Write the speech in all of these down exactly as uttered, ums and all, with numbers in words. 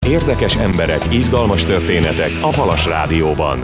Érdekes emberek, izgalmas történetek a Halas Rádióban.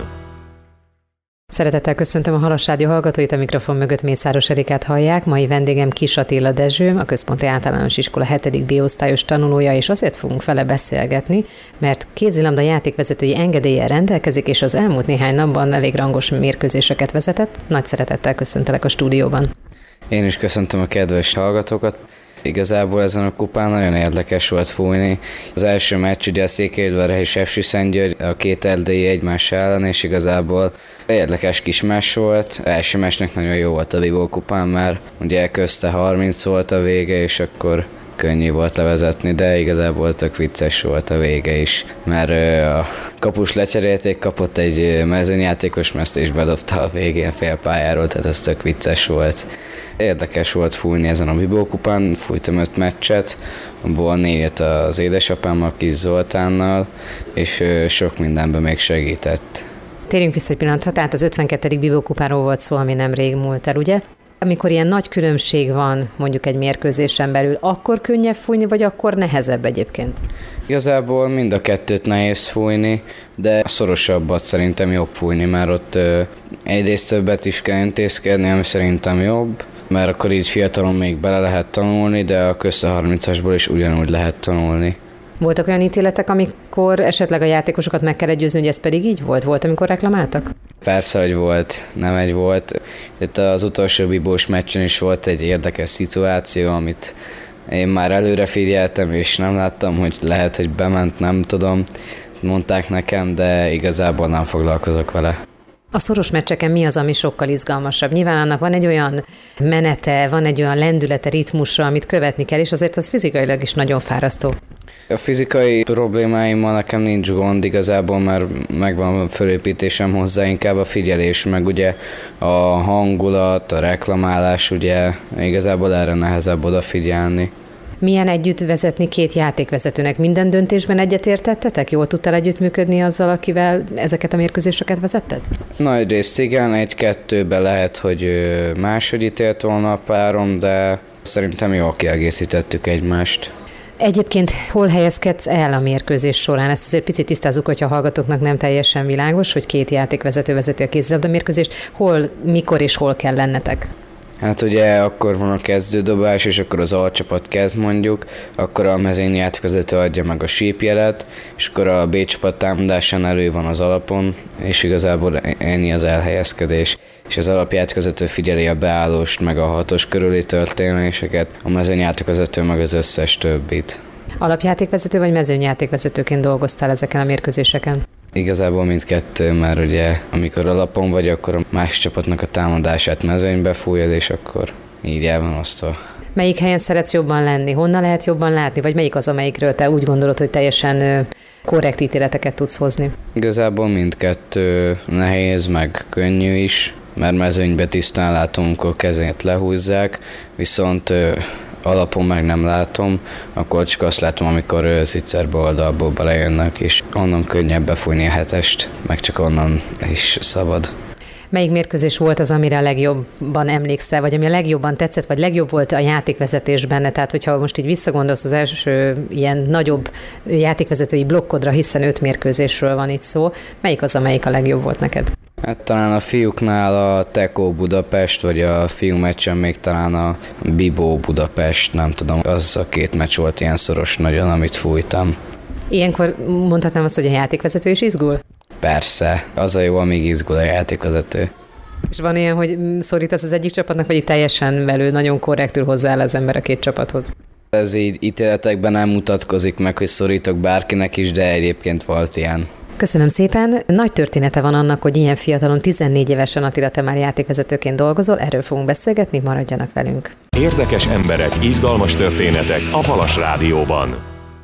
Szeretettel köszöntöm a Halas Rádió hallgatóit, a mikrofon mögött Mészáros Erikát hallják. Mai vendégem Kiss Attila Dezső, a Központi Általános Iskola hetedik B-osztályos tanulója, és azért fogunk vele beszélgetni, mert kézilabda játékvezetői engedéllyel rendelkezik, és az elmúlt néhány napban elég rangos mérkőzéseket vezetett. Nagy szeretettel köszöntelek a stúdióban. Én is köszöntöm a kedves hallgatókat. Igazából ezen a kupán nagyon érdekes volt fújni. Az első meccs ugye a Székelyudvar és Sepsiszentgyörgy, a két erdélyi egymás ellen, és igazából érdekes kis meccs volt. Az első meccsnek nagyon jó volt a Vibó kupán, mert ugye közte harminc volt a vége, és akkor könnyű volt levezetni, de igazából tök vicces volt a vége is, mert a kapus lecserélték, kapott egy mezőnyjátékos, ezt is bedobta a végén félpályáról, tehát ez tök vicces volt. Érdekes volt fújni ezen a Vibó kupán, fújtam öt meccset, abból négyet az édesapámmal, Kis Zoltánnal, és sok mindenben még segített. Térjünk vissza egy pillanatra, tehát az ötvenkettedik Vibó kupáról volt szó, ami nemrég múlt el, ugye? Amikor ilyen nagy különbség van mondjuk egy mérkőzésen belül, akkor könnyebb fújni, vagy akkor nehezebb egyébként? Igazából mind a kettőt nehéz fújni, de szorosabbat szerintem jobb fújni, mert ott ö, egyrészt többet is kell intézkedni, ami szerintem jobb, mert akkor így fiatalon még bele lehet tanulni, de a közte harmincasból is ugyanúgy lehet tanulni. Voltak olyan ítéletek, amikor esetleg a játékosokat meg kellett győzni, hogy ez pedig így volt? Volt, amikor reklamáltak? Persze, hogy volt, nem egy volt. Itt az utolsó bibós meccsen is volt egy érdekes szituáció, amit én már előre figyeltem, és nem láttam, hogy lehet, hogy bement, nem tudom. Mondták nekem, de igazából nem foglalkozok vele. A szoros meccseken mi az, ami sokkal izgalmasabb? Nyilván annak van egy olyan menete, van egy olyan lendülete, ritmusa, amit követni kell, és azért az fizikailag is nagyon fárasztó. A fizikai problémáimmal nekem nincs gond igazából, mert megvan a fölépítésem hozzá, inkább a figyelés, meg ugye a hangulat, a reklamálás, ugye igazából erre nehezebb odafigyelni. Milyen együtt vezetni két játékvezetőnek? Minden döntésben egyetértettetek? Jól tudtál együttműködni azzal, akivel ezeket a mérkőzéseket vezetted? Nagy részt igen, egy-kettőben lehet, hogy máshogy ítélt volna a párom, de szerintem jól kiegészítettük egymást. Egyébként hol helyezkedsz el a mérkőzés során? Ezt azért picit tisztázzuk, hogyha a hallgatóknak nem teljesen világos, hogy két játékvezető vezeti a kézilabda mérkőzést. Hol, mikor és hol kell lennetek? Hát ugye akkor van a kezdődobás, és akkor az alcsapat kezd mondjuk, akkor a mezőnyjátékvezető adja meg a sípjelet, és akkor a B csapat támadásán elő van az alapon, és igazából ennyi az elhelyezkedés. És az alapjátékvezető figyeli a beállást, meg a hatos körüli történéseket, a mezőnyjátékvezető meg az összes többit. Alapjátékvezető vagy mezőnyjátékvezetőként dolgoztál ezeken a mérkőzéseken? Igazából mindkettő, mert ugye amikor alapon vagy, akkor a másik csapatnak a támadását mezőnybe fújod, és akkor így el van osztva. Melyik helyen szeretsz jobban lenni? Honnan lehet jobban látni? Vagy melyik az, amelyikről te úgy gondolod, hogy teljesen korrekt ítéleteket tudsz hozni? Igazából mindkettő nehéz, meg könnyű is, mert mezőnybe tisztán látom, amikor kezét lehúzzák, viszont alapon meg nem látom, akkor csak azt látom, amikor szicserbe oldalból belejönnek, és onnan könnyebb befújni a hetest, meg csak onnan is szabad. Melyik mérkőzés volt az, amire a legjobban emlékszel, vagy ami a legjobban tetszett, vagy legjobb volt a játékvezetés benne? Tehát, hogyha most így visszagondolsz az első ilyen nagyobb játékvezetői blokkodra, hiszen öt mérkőzésről van itt szó, melyik az, amelyik a legjobb volt neked? Hát talán a fiúknál a Tekó Budapest, vagy a fiú meccsen még talán a Bibó Budapest, nem tudom, az a két meccs volt ilyen szoros nagyon, amit fújtam. Ilyenkor mondhatnám azt, hogy a játékvezető is izgul? Persze, az a jó, amíg izgul a játékvezető. És van ilyen, hogy szorítasz az egyik csapatnak, vagy így teljesen belül nagyon korrektül hozzááll az ember a két csapathoz? Ez így ítéletekben nem mutatkozik meg, hogy szorítok bárkinek is, de egyébként volt ilyen. Köszönöm szépen. Nagy története van annak, hogy ilyen fiatalon, tizennégy évesen Attila, te már játékvezetőként dolgozol, erről fogunk beszélgetni, maradjanak velünk. Érdekes emberek, izgalmas történetek a Halas Rádióban.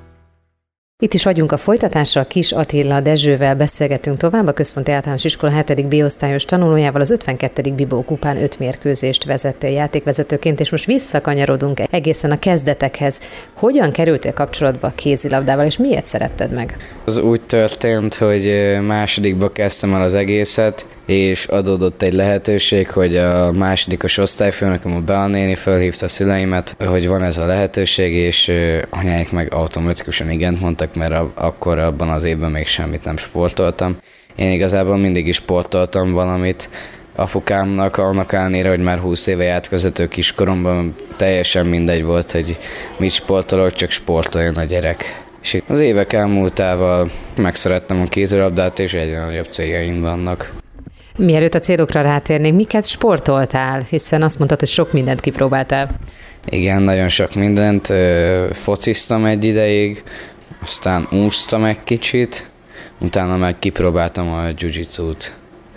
Itt is vagyunk a folytatásra, Kiss Attila Dezsővel beszélgetünk tovább, a Központi Általános Iskola hetedik B-osztályos tanulójával, az ötvenkettedik Bibó kupán öt mérkőzést vezette játékvezetőként, és most visszakanyarodunk egészen a kezdetekhez. Hogyan kerültél kapcsolatba a kézilabdával, és miért szeretted meg? Az úgy történt, hogy másodikba kezdtem el az egészet, és adódott egy lehetőség, hogy a másodikos osztályfőnököm, a Bea néni fölhívta a szüleimet, hogy van ez a lehetőség, és anyáik meg automatikusan igent mondtak, csak mert akkor abban az évben még semmit nem sportoltam. Én igazából mindig is sportoltam valamit. Apukámnak, annak ellenére, hogy már húsz éve járt vezető kiskoromban, teljesen mindegy volt, hogy mit sportolok, csak sportoljon a gyerek. És az évek elmúltával megszerettem a kézilabdát, és egyre nagyobb céljaim vannak. Mielőtt a célokra rátérnénk, miket sportoltál? Hiszen azt mondtad, hogy sok mindent kipróbáltál. Igen, nagyon sok mindent. Fociztam egy ideig, aztán úsztam egy kicsit, utána meg kipróbáltam a jiu-jitsu-t.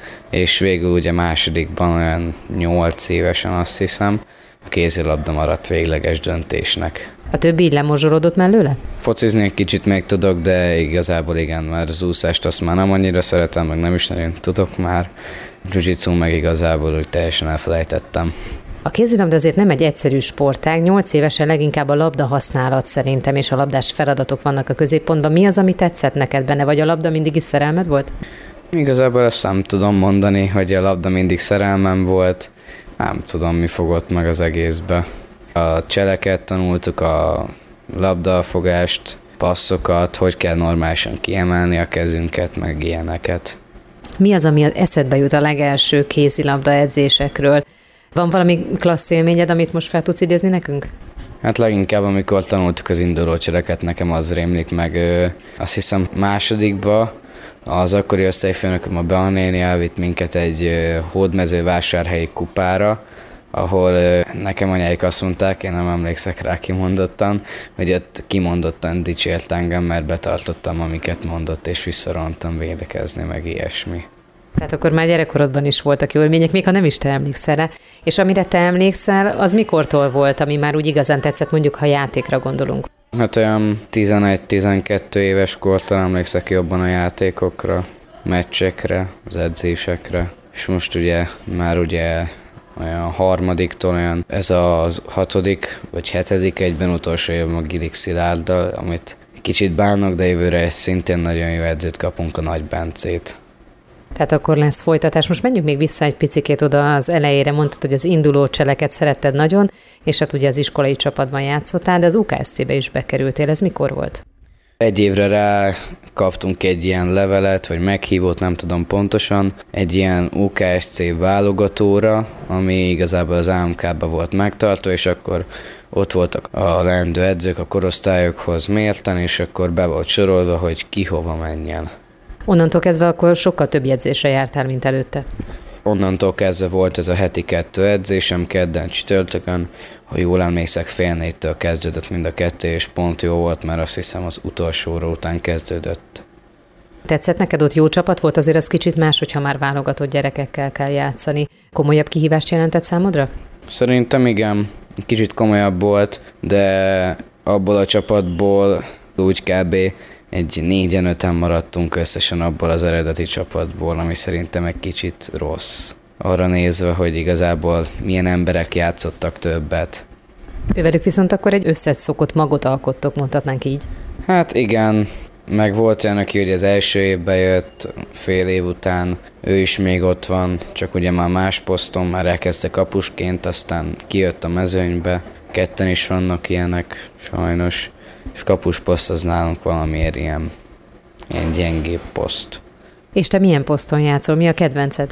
És végül ugye másodikban olyan nyolc évesen azt hiszem, a kézilabda maradt végleges döntésnek. A többi így lemozsolódott mellőle? Focizni egy kicsit még tudok, de igazából igen, már az úszást azt már nem annyira szeretem, meg nem is nagyon tudok már. Jiu-jitsu meg igazából úgy teljesen elfelejtettem. A kézilabda azért nem egy egyszerű sportág, nyolc évesen leginkább a labda használat szerintem, és a labdás feladatok vannak a középpontban. Mi az, ami tetszett neked benne, vagy a labda mindig is szerelmed volt? Igazából ezt nem tudom mondani, hogy a labda mindig szerelmem volt. Nem tudom, mi fogott meg az egészbe. A cseleket tanultuk, a labdafogást, passzokat, hogy kell normálisan kiemelni a kezünket, meg ilyeneket. Mi az, ami eszedbe jut a legelső kézilabda edzésekről? Van valami klassz élményed, amit most fel tudsz idézni nekünk? Hát leginkább, amikor tanultuk az induló cseleket, nekem az rémlik meg. Ö, azt hiszem másodikba az akkori osztályfőnököm, a Bean néni elvitt minket egy ö, hódmezővásárhelyi kupára, ahol ö, nekem anyáik azt mondták, én nem emlékszek rá kimondottan, hogy ott kimondottan dicsért engem, mert betartottam, amiket mondott, és visszarontam védekezni, meg ilyesmi. Tehát akkor már gyerekkorodban is voltak jó élmények, még ha nem is te emlékszel rá. És amire te emlékszel, az mikortól volt, ami már úgy igazán tetszett, mondjuk, ha játékra gondolunk? Hát olyan tizenegy-tizenkét éves kortól emlékszek jobban a játékokra, meccsekre, az edzésekre. És most ugye már ugye olyan harmadiktól olyan, ez a hatodik vagy hetedik egyben utolsó évben a Gilik Szilárddal, amit kicsit bánok, de jövőre szintén nagyon jó edzőt kapunk, a Nagy Bencét. Tehát akkor lesz folytatás. Most menjünk még vissza egy picikét oda az elejére. Mondtad, hogy az induló cseleket szeretted nagyon, és hát ugye az iskolai csapatban játszottál, de az u ká es cé-be is bekerültél. Ez mikor volt? Egy évre rá kaptunk egy ilyen levelet, vagy meghívót, nem tudom pontosan, egy ilyen u ká es cé válogatóra, ami igazából az á em ká-ba volt megtartva, és akkor ott voltak a leendő edzők a korosztályokhoz mérten, és akkor be volt sorolva, hogy ki hova menjen. Onnantól kezdve akkor sokkal több edzésre jártál, mint előtte. Onnantól kezdve volt ez a heti kettő edzésem, kedden, csütörtökön, ha jól emlékszek, fél négytől kezdődött mind a kettő, és pont jó volt, mert azt hiszem az utolsó óra után kezdődött. Tetszett neked, ott jó csapat volt? Azért az kicsit más, hogyha már válogatott gyerekekkel kell játszani. Komolyabb kihívást jelentett számodra? Szerintem igen, kicsit komolyabb volt, de abból a csapatból úgy kb. Egy négyen-öten maradtunk összesen abból az eredeti csapatból, ami szerintem egy kicsit rossz. Arra nézve, hogy igazából milyen emberek játszottak többet. Ővelük viszont akkor egy összeszokott magot alkottok, mondhatnánk így. Hát igen, meg volt olyan, aki ugye az első évben jött, fél év után, ő is még ott van, csak ugye már más poszton, már elkezdte kapusként, aztán kijött a mezőnybe. Ketten is vannak ilyenek, sajnos. És kapusposzt az nálunk valamiért ilyen, ilyen gyengébb poszt. És te milyen poszton játszol? Mi a kedvenced?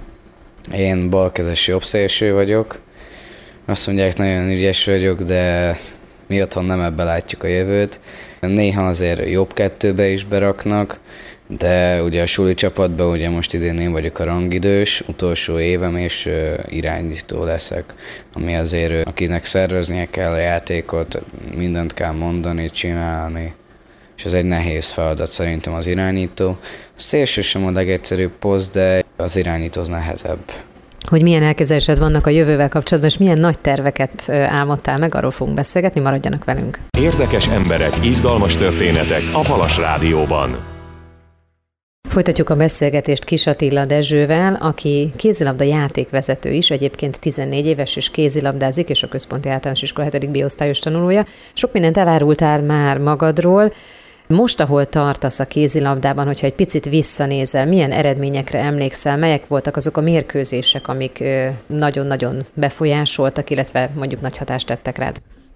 Én balkezes jobbszélső vagyok. Azt mondják, nagyon ügyes vagyok, de mi otthon nem ebbe látjuk a jövőt. Néha azért jobb kettőbe is beraknak, de ugye a suli csapatban ugye most idén én vagyok a rangidős, utolsó évem, és uh, irányító leszek, ami azért, uh, akinek szerveznie kell a játékot, mindent kell mondani, csinálni, és ez egy nehéz feladat szerintem az irányító. A szélső sem a legegyszerűbb poszt, de az irányító az nehezebb. Hogy milyen elképzelésed vannak a jövővel kapcsolatban, és milyen nagy terveket álmodtál meg, arról fogunk beszélgetni, maradjanak velünk. Érdekes emberek, izgalmas történetek a Halas Rádióban. Folytatjuk a beszélgetést Kiss Attila Dezsővel, aki kézilabda játékvezető is, egyébként tizennégy éves és kézilabdázik, és a Központi Általános Iskola hetedik B-osztályos tanulója. Sok mindent elárultál már magadról. Most, ahol tartasz a kézilabdában, hogyha egy picit visszanézel, milyen eredményekre emlékszel, melyek voltak azok a mérkőzések, amik nagyon-nagyon befolyásoltak, illetve mondjuk nagy hatást tettek rád?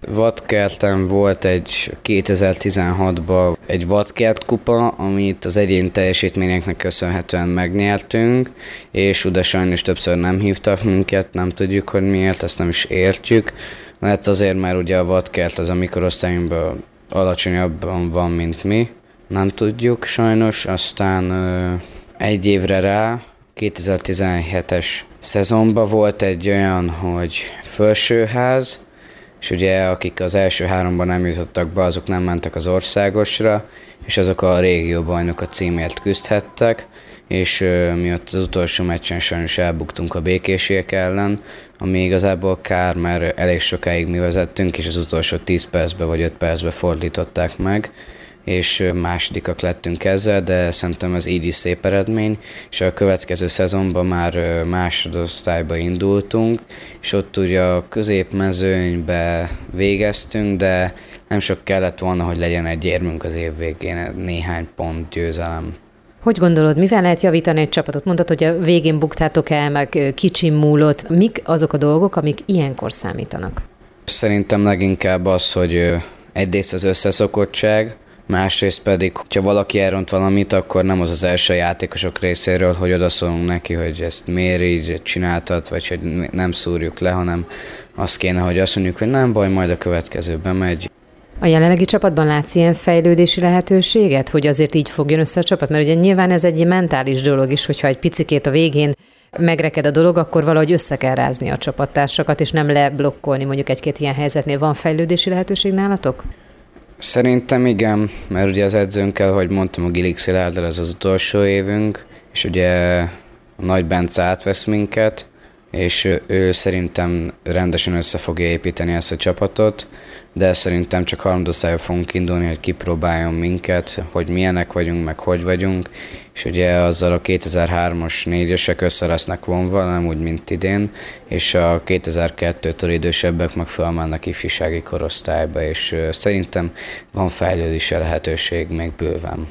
Vadkerten volt egy kétezer-tizenhatban egy Vadkert kupa, amit az egyén teljesítményeknek köszönhetően megnyertünk, és oda sajnos többször nem hívtak minket, nem tudjuk, hogy miért, ezt nem is értjük. Lehet azért, mert ugye a Vadkert az a mikorosztályunkban alacsonyabban van, mint mi, nem tudjuk sajnos. Aztán ö, egy évre rá, kétezer-tizenhetes szezonban volt egy olyan, hogy felsőház, és ugye akik az első háromban nem jutottak be, azok nem mentek az országosra, és azok a régióbajnok a címért küzdhettek, és ö, mi ott az utolsó meccsen sajnos elbuktunk a békésiek ellen, ami igazából kár, mert elég sokáig mi vezettünk, és az utolsó tíz percbe vagy öt percbe fordították meg, és másodikak lettünk ezzel, de szerintem ez így is szép eredmény, és a következő szezonban már másodosztályba indultunk, és ott ugye a középmezőnybe végeztünk, de nem sok kellett volna, hogy legyen egy érmünk az év végén, néhány pont győzelem. Hogy gondolod, mivel lehet javítani egy csapatot? Mondtad, hogy a végén buktátok el, meg kicsim múlott. Mik azok a dolgok, amik ilyenkor számítanak? Szerintem leginkább az, hogy egyrészt az összeszokottság, másrészt pedig, hogyha valaki elront valamit, akkor nem az az első játékosok részéről, hogy odaszólunk neki, hogy ezt miért így csináltad, vagy hogy nem szúrjuk le, hanem azt kéne, hogy azt mondjuk, hogy nem baj, majd a következőben megy. A jelenlegi csapatban látsz ilyen fejlődési lehetőséget, hogy azért így fogjon össze a csapat? Mert ugye nyilván ez egy mentális dolog is, hogyha egy picikét a végén megreked a dolog, akkor valahogy össze kell rázni a csapattársakat, és nem leblokkolni mondjuk egy-két ilyen helyzetnél. Van fejlődési lehetőség nálatok? Szerintem igen, mert ugye az edzőnkkel, hogy mondtam, a Gilik Szilárddal ez az utolsó évünk, és ugye a Nagy Bence átvesz minket, és ő szerintem rendesen össze fogja építeni ezt a csapatot, de szerintem csak harmadosztályba fogunk indulni, hogy kipróbáljon minket, hogy milyenek vagyunk, meg hogy vagyunk, és ugye azzal a kétezer-hármas négyesek össze lesznek vonva, nem úgy, mint idén, és a kétezer-kettőtől idősebbek meg felmennek ifjúsági korosztályba, és szerintem van fejlődési lehetőség még bőven.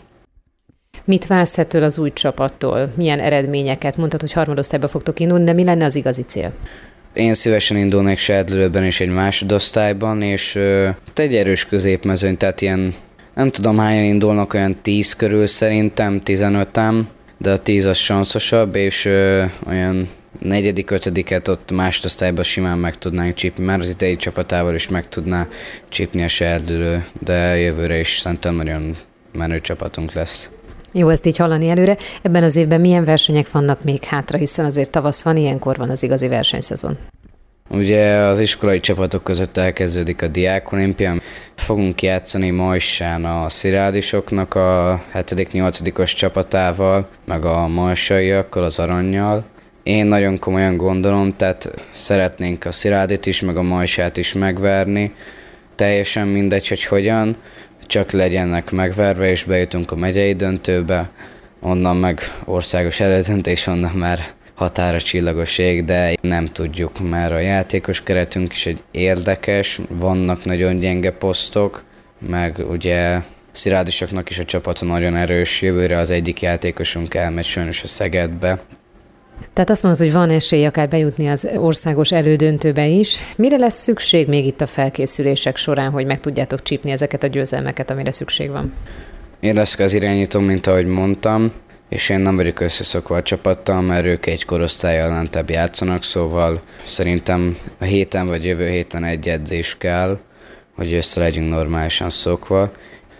Mit vársz ettől az új csapattól? Milyen eredményeket? Mondtad, hogy harmadosztályba fogtok indulni, de mi lenne az igazi cél? Én szívesen indulnék Serdülőben és egy másodosztályban, és ö, egy erős középmezőny, tehát ilyen, nem tudom hányan indulnak, olyan tíz körül szerintem, tizenöten, de a tíz az sanszosabb, és ö, olyan negyedik, ötödiket ott másodosztályban simán meg tudnánk csípni, már az idei csapatával is meg tudná csípni a Serdülő, de jövőre is szerintem nagyon menő csapatunk lesz. Jó ezt így hallani előre. Ebben az évben milyen versenyek vannak még hátra, hiszen azért tavasz van, ilyenkor van az igazi versenyszezon. Ugye az iskolai csapatok között elkezdődik a diákolimpia. Fogunk játszani Majsán a szirádisoknak a hetedik-nyolcadikos csapatával, meg a majsaiakkal, az arannyal. Én nagyon komolyan gondolom, tehát szeretnénk a szirádit is, meg a majsát is megverni. Teljesen mindegy, hogy hogyan, csak legyenek megverve, és bejutunk a megyei döntőbe, onnan meg országos elődöntés, onnan már határa csillagoség, de nem tudjuk, mert a játékos keretünk is egy érdekes, vannak nagyon gyenge posztok, meg ugye szirádisoknak is a csapata nagyon erős, jövőre az egyik játékosunk elmegy sajnos a Szegedbe. Tehát azt mondod, hogy van esély akár bejutni az országos elődöntőbe is. Mire lesz szükség még itt a felkészülések során, hogy meg tudjátok csípni ezeket a győzelmeket, amire szükség van? Én leszek az irányító, mint ahogy mondtam, és én nem vagyok összeszokva a csapattal, mert ők egy korosztállyal lentebb játszanak, szóval szerintem a héten vagy jövő héten egy edzés kell, hogy össze legyünk normálisan szokva.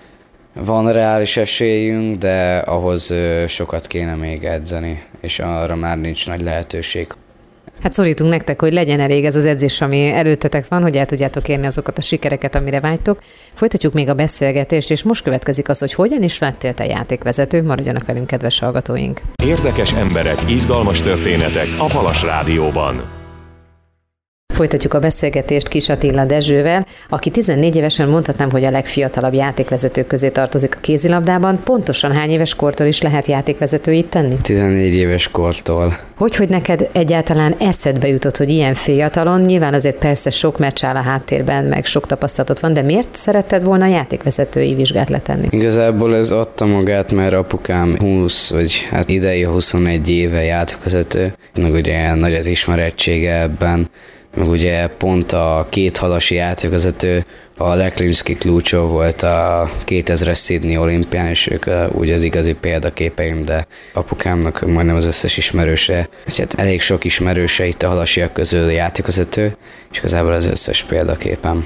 Van reális esélyünk, de ahhoz sokat kéne még edzeni, és arra már nincs nagy lehetőség. Hát szorítunk nektek, hogy legyen elég ez az edzés, ami előttetek van, hogy el tudjátok érni azokat a sikereket, amire vágytok. Folytatjuk még a beszélgetést, és most következik az, hogy hogyan is lettél te játékvezető. Maradjanak velünk, kedves hallgatóink! Érdekes emberek, izgalmas történetek a Halas Rádióban. Folytatjuk a beszélgetést Kiss Attila Dezsővel, aki tizennégy évesen mondhatnám, hogy a legfiatalabb játékvezetők közé tartozik a kézilabdában. Pontosan hány éves kortól is lehet játékvezetőit tenni? tizennégy éves kortól. Hogy, hogy neked egyáltalán eszedbe jutott, hogy ilyen fiatalon, nyilván azért persze sok meccs áll a háttérben, meg sok tapasztalatot van, de miért szeretted volna játékvezetői vizsgát letenni? Igazából ez adta magát, mert apukám húsz, vagy hát idei huszonegy éve játékvezető, meg ugye nagy az ismerettsége ebben, meg ugye pont a két halasi játékvezető, a Leklinski Klucsó volt a kétezres Sydney olimpián, és ők úgy az igazi példaképeim, de apukámnak majdnem az összes ismerőse, hát elég sok ismerőse itt a halasiak közül játékvezető, és igazából az összes példaképem.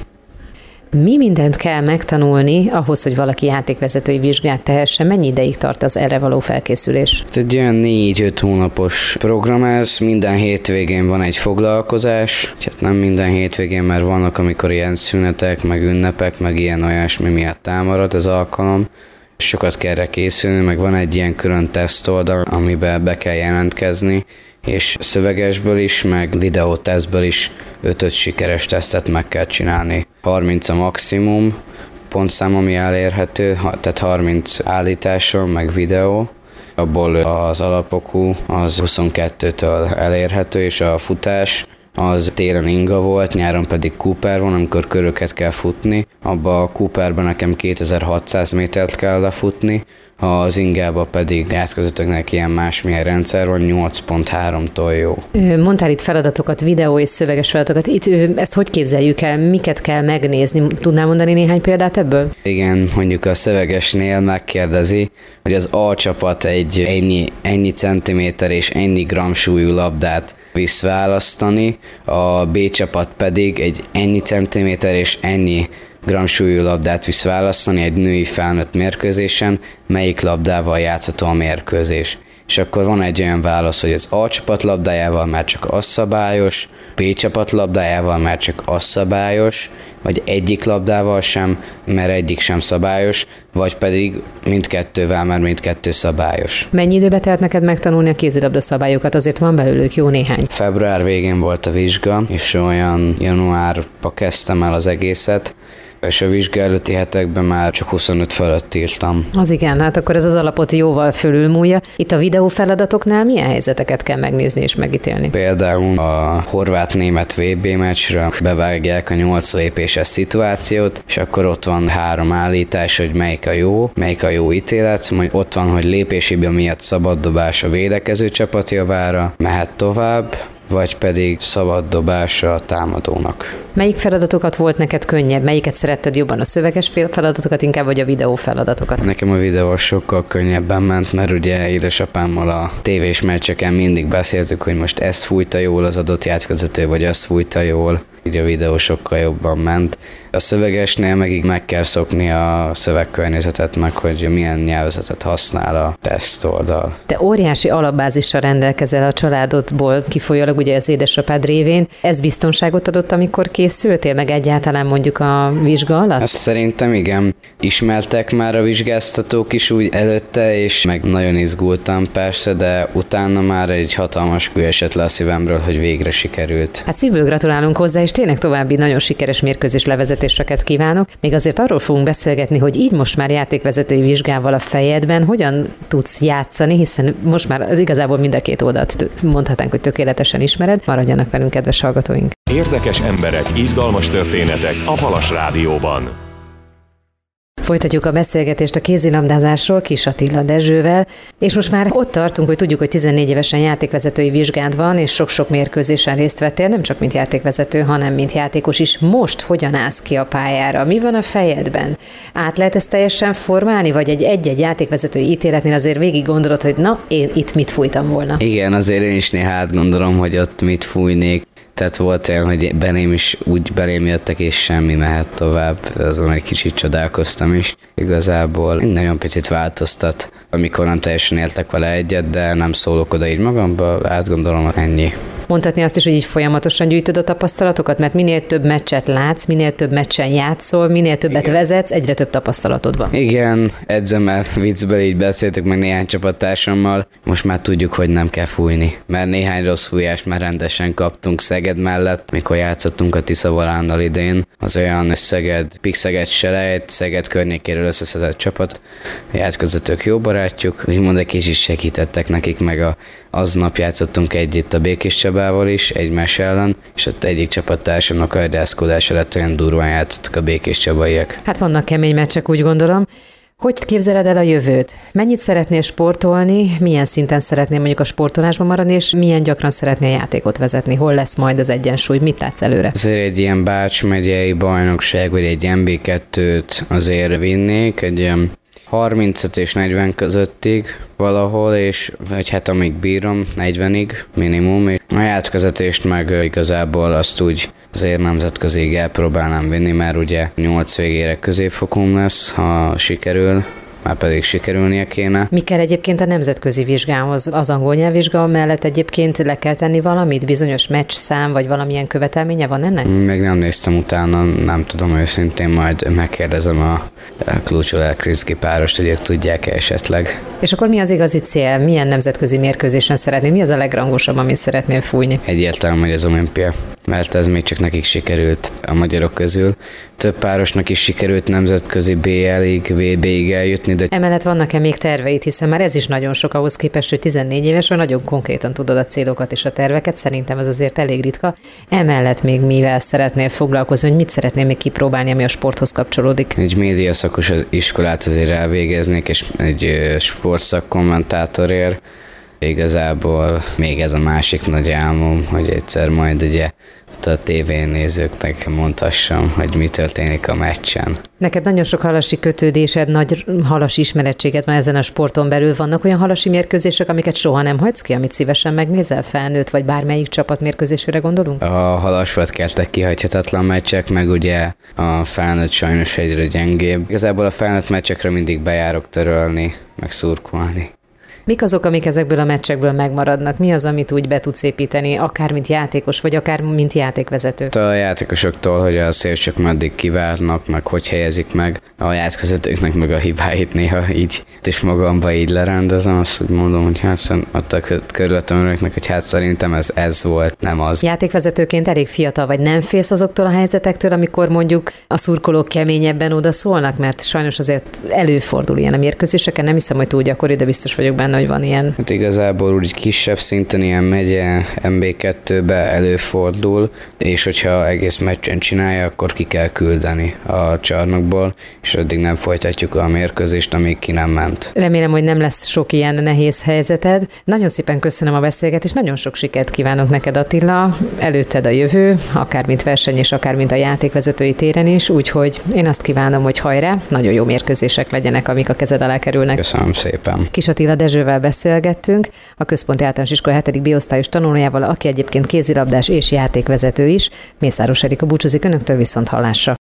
Mi mindent kell megtanulni ahhoz, hogy valaki játékvezetői vizsgát tehessen? Mennyi ideig tart az erre való felkészülés? Egy olyan négy-öt hónapos program ez, minden hétvégén van egy foglalkozás, hát nem minden hétvégén, mert vannak, amikor ilyen szünetek, meg ünnepek, meg ilyen olyasmi miatt elmarad az alkalom. Sokat kell erre készülni, meg van egy ilyen külön tesztoldal, amiben be kell jelentkezni, és szövegesből is, meg videótesztből is öt-öt sikeres tesztet meg kell csinálni. harminc a maximum pontszám, ami elérhető, tehát harminc állításon, meg videó. Abból az alapokú az huszonkettőtől elérhető, és a futás az télen inga volt, nyáron pedig Cooper van, amikor köröket kell futni. Abba a Cooperben nekem kétezer-hatszáz métert kell lefutni, az ingába pedig átközetöknek ilyen másmilyen rendszer van, nyolc pont három-tól jó. Mondtál itt feladatokat, videó és szöveges feladatokat. Itt ezt hogy képzeljük el? Miket kell megnézni? Tudnál mondani néhány példát ebből? Igen, mondjuk a szövegesnél megkérdezi, hogy az A csapat egy ennyi, ennyi centiméter és ennyi gram súlyú labdát visz választani, a B csapat pedig egy ennyi centiméter és ennyi gramsúlyú labdát visz választani egy női felnőtt mérkőzésen, melyik labdával játszható a mérkőzés. És akkor van egy olyan válasz, hogy az A csapat labdájával már csak az szabályos, B csapat labdájával már csak az szabályos, vagy egyik labdával sem, mert egyik sem szabályos, vagy pedig mindkettővel, mert mindkettő szabályos. Mennyi időbe telt neked megtanulni a kézilabda szabályokat? Azért van belőlük jó néhány. Február végén volt a vizsga, és olyan januárba kezdtem el az egészet, és a vizsga előtti hetekben már csak huszonöt fölött írtam. Az igen, hát akkor ez az alapot jóval fölülmúlja. Itt a videó feladatoknál milyen helyzeteket kell megnézni és megítélni? Például a horvát-német vé bé meccsről bevágják a nyolc lépéses szituációt, és akkor ott van három állítás, hogy melyik a jó, melyik a jó ítélet, majd ott van, hogy lépéshiba miatt szabad dobás a védekező csapat javára, mehet tovább, vagy pedig szabad dobása a támadónak. Melyik feladatokat volt neked könnyebb? Melyiket szeretted jobban, a szöveges feladatokat inkább, vagy a videó feladatokat? Nekem a videó sokkal könnyebben ment, mert ugye édesapámmal a tévés meccseken mindig beszéltük, hogy most ezt fújta jól az adott játékvezető, vagy azt fújta jól. Így a videó sokkal jobban ment. A szövegesnél megig meg kell szokni a szövegkörnyezetet, meg hogy milyen nyelvezetet használ a tesztoldal. Te óriási alapbázissal rendelkezel a családodból kifolyólag, ugye az édesapád révén. Ez biztonságot adott, amikor készültél, meg egyáltalán mondjuk a vizsga alatt? Ezt szerintem igen. Ismertek már a vizsgáztatók is úgy előtte, és meg nagyon izgultam persze, de utána már egy hatalmas kő esett le a szívemről, hogy végre sikerült. Hát szívből gratulálunk hozzá, és tényleg további nagyon sikeres mérkőzés levezetéseket kívánok. Még azért arról fogunk beszélgetni, hogy így most már játékvezetői vizsgával a fejedben hogyan tudsz játszani, hiszen most már az igazából mind a két oldalt mondhatnánk, hogy tökéletesen ismered. Maradjanak velünk, kedves hallgatóink! Érdekes emberek, izgalmas történetek a Halas Rádióban. Folytatjuk a beszélgetést a kézilabdázásról Kiss Attila Dezsővel, és most már ott tartunk, hogy tudjuk, hogy tizennégy évesen játékvezetői vizsgád van, és sok-sok mérkőzésen részt vettél, nem csak mint játékvezető, hanem mint játékos is. Most hogyan állsz ki a pályára? Mi van a fejedben? Át lehet ezt teljesen formálni, vagy egy egy-egy játékvezetői ítéletnél azért végig gondolod, hogy na, én itt mit fújtam volna? Igen, azért én is néha átgondolom, hogy ott mit fújnék. Tehát volt olyan, hogy belém is úgy belém jöttek, és semmi mehet tovább. Azon egy kicsit csodálkoztam is. Igazából nagyon picit változtat, amikor nem teljesen éltek vele egyet, de nem szólok oda így magamba, átgondolom, ennyi. Mondhatni azt is, hogy így folyamatosan gyűjtöd a tapasztalatokat, mert minél több meccset látsz, minél több meccsen játszol, minél többet Igen. vezetsz, egyre több tapasztalatod van. Igen, edzem el, viccből így beszéltük meg néhány csapattársammal, most már tudjuk, hogy nem kell fújni, mert néhány rossz fújást már rendesen kaptunk Szeged mellett, mikor játszottunk a Tisza Volánnal idén, az olyan Szeged, Pixeged Selejt, Szeged környékéről összeszedett csapat, a játékvezetők jó barátjuk, úgymond egy kicsit segítettek nekik, meg a, aznap játszottunk együtt a Békés Csabával is, egymás ellen, és ott egyik csapattársamnak a rázkódása lett, olyan durván játszottak a Békés Csabaiak. Hát vannak kemény meccsek, úgy gondolom. Hogy képzeled el a jövőt? Mennyit szeretnél sportolni, milyen szinten szeretnél mondjuk a sportolásban maradni, és milyen gyakran szeretnél játékot vezetni? Hol lesz majd az egyensúly? Mit látsz előre? Azért egy ilyen Bács megyei bajnokság, vagy egy em bé kettőt azért vinnék, egy ilyen harmincöt és negyven közöttig valahol, és vagy hát amíg bírom, negyvenig minimum. És a játékvezetést meg igazából azt úgy azért nemzetközig elpróbálnám vinni, mert ugye nyolc végére középfokon lesz, ha sikerül, már pedig sikerülnie kéne. Mi kell egyébként a nemzetközi vizsgához? Az angol nyelvvizsga mellett egyébként le kell tenni valamit? Bizonyos meccsszám, vagy valamilyen követelménye van ennek? Még nem néztem utána, nem tudom őszintén, majd megkérdezem a Klucsolá Kriszki párost, hogy ők tudják esetleg. És akkor mi az igazi cél? Milyen nemzetközi mérkőzésen szeretnél? Mi az a legrangosabb, amit szeretnél fújni? Egyértelmű, hogy az olimpia, mert ez még csak nekik sikerült a magyarok közül. Több párosnak is sikerült nemzetközi bé el-ig, vé bé-ig eljutni. De... Emellett vannak-e még terveid, hiszen már ez is nagyon sok ahhoz képest, hogy tizennégy éves, vagy nagyon konkrétan tudod a célokat és a terveket, szerintem ez azért elég ritka. Emellett még mivel szeretnél foglalkozni, hogy mit szeretnél még kipróbálni, ami a sporthoz kapcsolódik? Egy médiaszakos iskolát azért elvégeznék, és egy sportszakkommentátorért. Igazából még ez a másik nagy álmom, hogy egyszer majd ugye a tévén nézőknek mondhassam, hogy mi történik a meccsen. Neked nagyon sok halasi kötődésed, nagy halasi ismerettséged van ezen a sporton belül. Vannak olyan halasi mérkőzések, amiket soha nem hagysz ki, amit szívesen megnézel, felnőtt, vagy bármelyik csapat mérkőzésére gondolunk? A halasvat keltek kihagyhatatlan meccsek, meg ugye a felnőtt sajnos egyre gyengébb. Igazából a felnőtt meccsekre mindig bejárok törölni, meg szurkolni. Mik azok, amik ezekből a meccsekből megmaradnak? Mi az, amit úgy be tudsz építeni, akár mint játékos, vagy akár mint játékvezető? A játékosoktól, hogy a szélsők meddig kivárnak, meg hogy helyezik meg, a játékvezetőknek meg a hibáit néha így, és magamba így lerendezem, azt úgy mondom, hogy hát ott a körülöttem, hogy hát szerintem ez, ez volt, nem az. Játékvezetőként elég fiatal vagy, nem félsz azoktól a helyzetektől, amikor mondjuk a szurkolók keményebben odaszólnak, mert sajnos azért előfordul ilyen a mérkőzéseken, nem hiszem, hogy túl gyakori, de biztos vagyok benne, hogy van ilyen. Hát igazából úgy kisebb szinten ilyen megye em bé kettőbe előfordul, és hogyha egész meccsen csinálja, akkor ki kell küldeni a csarnokból, és addig nem folytatjuk a mérkőzést, amíg ki nem ment. Remélem, hogy nem lesz sok ilyen nehéz helyzeted. Nagyon szépen köszönöm a beszélgetést, nagyon sok sikert kívánok neked, Attila. Előtted a jövő, akár mint verseny, és akár mint a játékvezetői téren is, úgyhogy én azt kívánom, hogy hajrá, nagyon jó mérkőzések legyenek, amik a kezed alá kerülnek. Köszönöm szépen. Kis Attila Dezsővel beszélgettünk, a Központi Általános Iskola hetedik B-osztályos tanulójával, aki egyébként kézilabdás és játékvezető is. Mészáros Erika búcsúzik önöktől, viszont hallásra.